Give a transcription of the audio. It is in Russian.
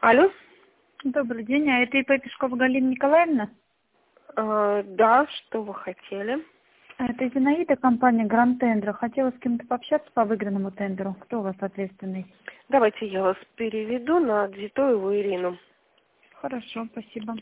Алло? Добрый день, а это ИП Пешкова Галина Николаевна? Да, что вы хотели? Это Зинаида, компания Гранд Тендер. Хотела с кем-то пообщаться по выигранному тендеру. Кто у вас ответственный? Давайте я вас переведу на Дзитоеву Ирину. Хорошо, спасибо.